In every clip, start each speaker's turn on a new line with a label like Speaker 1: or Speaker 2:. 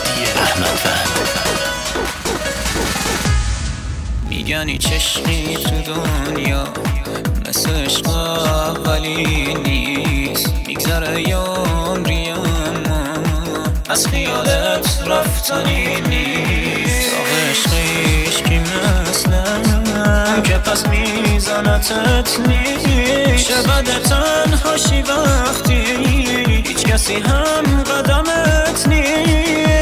Speaker 1: احمد فهمی. میگن چشمی تو دنیا مثل عشق اولی نیست، میگذره عمری اما از خیالت رفتنی نیست. آخه عشقیش کی مثلم که پس میزنتت نیست. چه بده تنهاشی وقتی هیچ کسی هم قدمت نیست.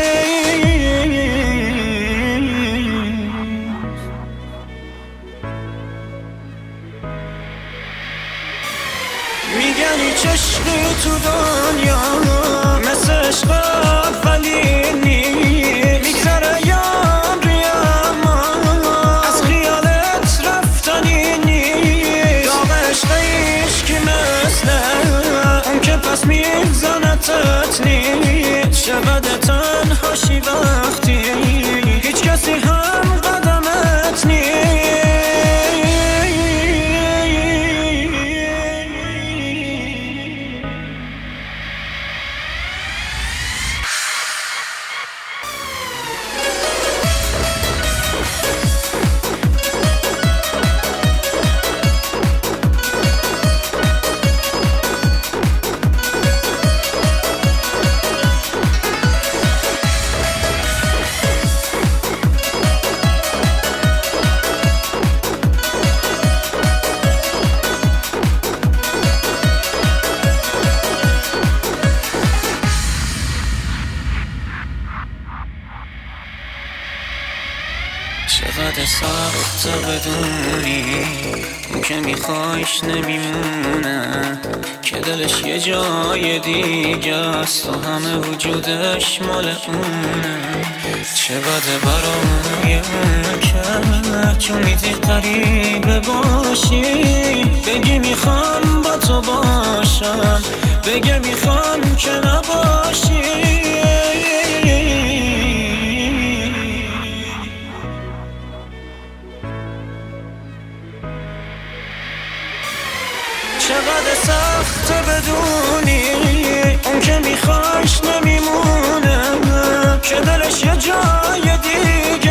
Speaker 1: میگن هیچ عشقی تو دنیا مثل عشق اولی نیست، میگذره عمری اما از خیالت رفتنی نیست. داغ عشقیش کی مثل اون که پس میزنتت نیست. چه بده تنهاشی وقتی هیچ کسی هم قدمت نیست. چقدر سخت بدونی اون که میخوایش نمیمونه، که دلش یه جای دیگه است و همه وجودش مال اونه. چه بده برای اون که چون میدی قریبه باشی، بگی میخوام با تو باشم، بگه میخوام که نباشی. چقدر سخت بدونی اون که میخوایش نمیمونه، که دلش یه جای دیگه